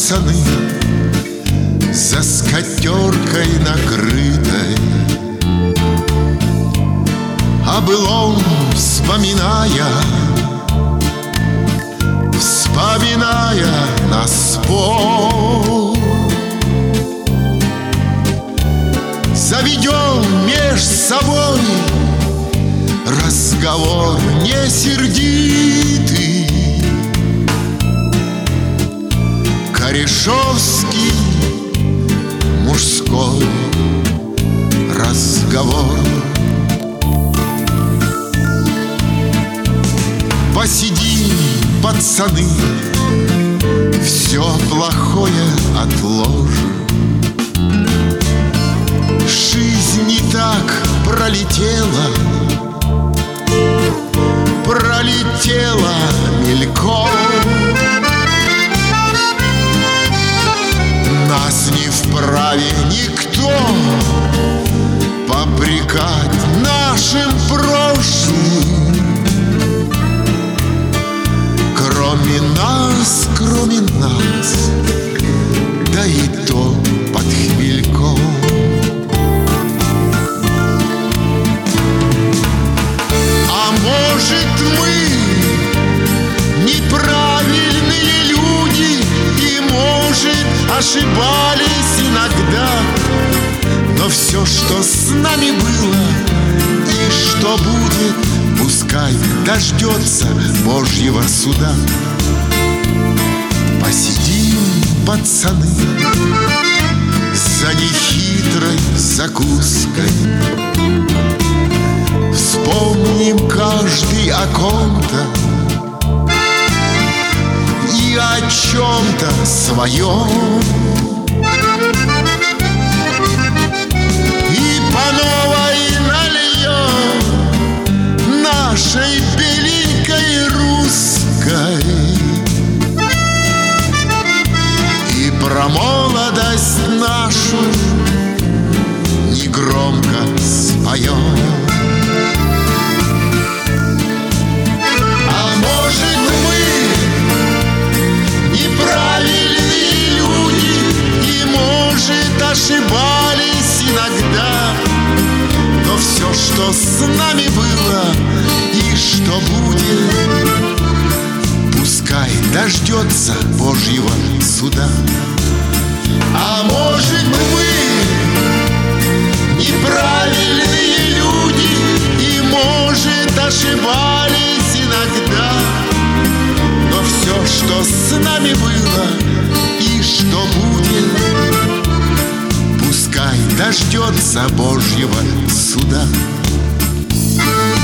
пацаны за скатеркой накрытой, о былом вспоминая на спор. Заведем меж собой разговор не сердитый, корешовский мужской разговор. Посидим, пацаны, все плохое отложим. Жизнь не так пролетела мельком. Нас не вправе никто попрекать нашим прошлым. Кроме нас, да и то под хмельком. А может, мы неправильные люди, и, может, ошибались иногда, но все, что с нами было и что будет, пускай дождется Божьего суда. Посидим, пацаны, за нехитрой закуской, вспомним каждый о ком-то и о чем-то своем, и по новой нальем нашей беленькой русской, и про молодость нашу негромко споем. А может, мы неправильные люди, и, может, ошибались иногда, но все, что с нами было и что будет, пускай дождется Божьего суда. А может, мы неправильные люди, и, может, ошибались иногда, но все, что с нами было и что будет, пускай дождется Божьего суда.